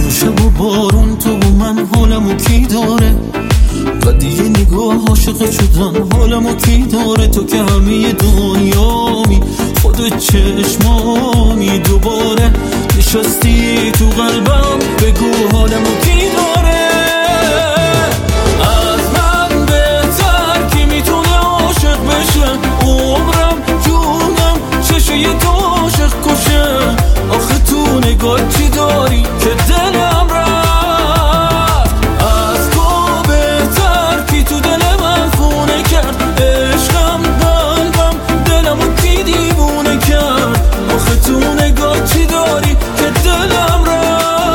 شب و بارون تو و من حالمو کی داره و دیگه نگاه عاشق شدن حالمو کی داره تو که همه دنیامی خودت چشمامی دوباره نشستی تو قلبم بگو حالمو کی داره از من بهتر کی میتونه عاشق بشه عمرم جونم چشه یه تو عاشق کشه آخه تو نگاه چی داری که دلم رفت از تو بهتر کی تو دل من خونه کرد عشقم قلبم دلمو کی دیوونه کرد آخه تو نگاه چی داری که دلم رفت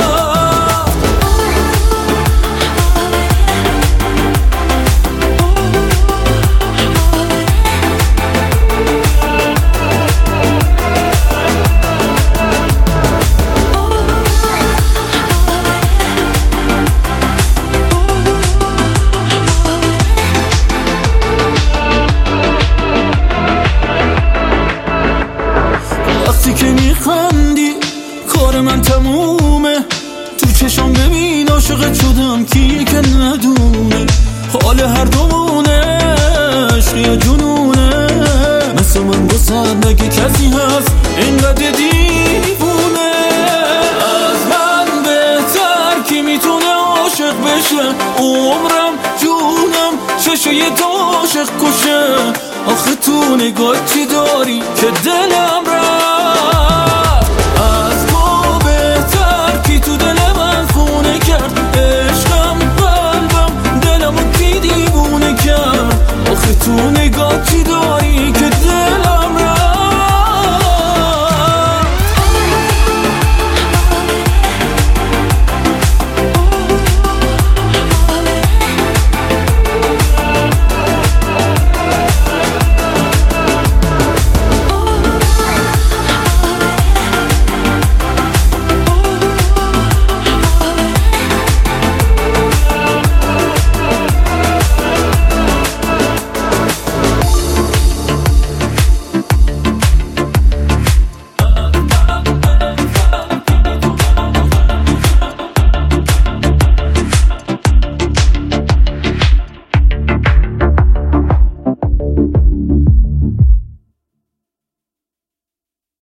وقتی که میخندی کار من تمومه تو چشم ببین عاشقت شدم کیه که ندونه حال هر دومونه عشق یا جنونه مثل من بسن مگه کسی هست اینقدر دیوونه از من بهتر کی میتونه عاشق بشه عمرم جونم چشه یه تو عاشق کشه آخه تو نگاه چی داری که دلم